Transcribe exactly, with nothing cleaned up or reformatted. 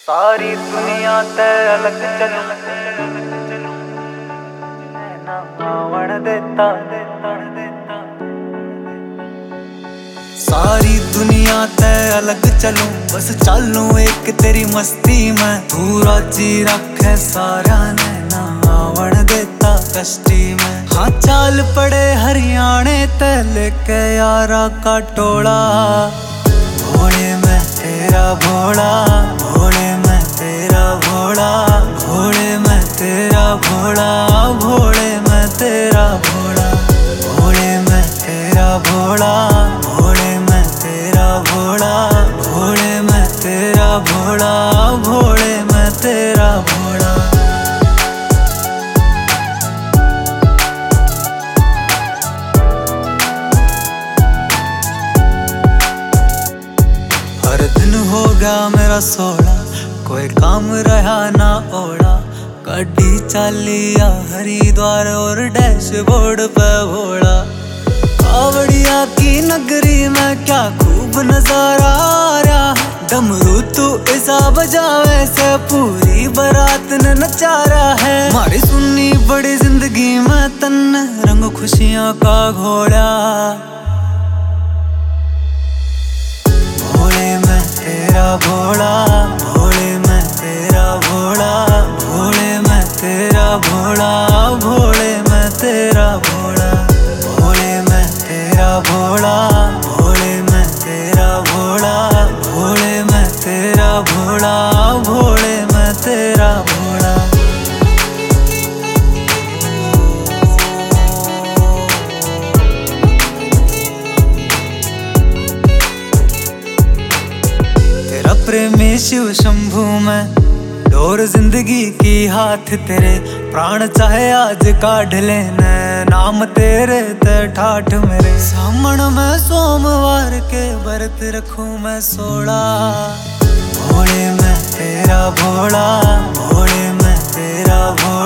सारी दुनिया ते अलग चलूं ना आवण देता सारी दुनिया ते अलग चलूं बस चलूं एक तेरी मस्ती में तू राजी रखे सारा ने ना आवण देता कश्ती में। हाँ चाल पड़े हरियाणे ते लेके यारा का टोला भोले मैं तेरा भोला भोले मैं तेरा भोला भोले मैं तेरा भोला भोले मैं तेरा भोला भोले मैं तेरा भोला भोले मैं तेरा भोला भोले मैं तेरा भोला भोले मैं तेरा भोला। हर दिन हो गया मेरा सोला कोई काम रहा ना ओढ़ा गाड़ी चालिया हरिद्वार और डैशबोर्ड पे भोला। कावड़िया की नगरी में क्या खूब नजारा आ रहा डमरू तू ऐसा बजावे से पूरी बारात ने नचा रहा है। मारी सुन्नी बड़ी जिंदगी में तन रंग खुशियां का घोड़ा भोले मैं तेरा भोला भोले मैं तेरा भोला भोले मैं तेरा भोला भोले मैं तेरा भोला भोले मैं तेरा भोला भोले मैं तेरा भोला भोले मैं तेरा भोला भोले मैं तेरा भोला। प्रेमी शिव शंभू में डोर जिंदगी की हाथ तेरे प्राण चाहे आज काढ़ लेना नाम तेरे ते ठाठ मेरे सामण में सोमवार के व्रत रखूं मैं सोला भोले मैं तेरा भोला भोले मैं तेरा भोला।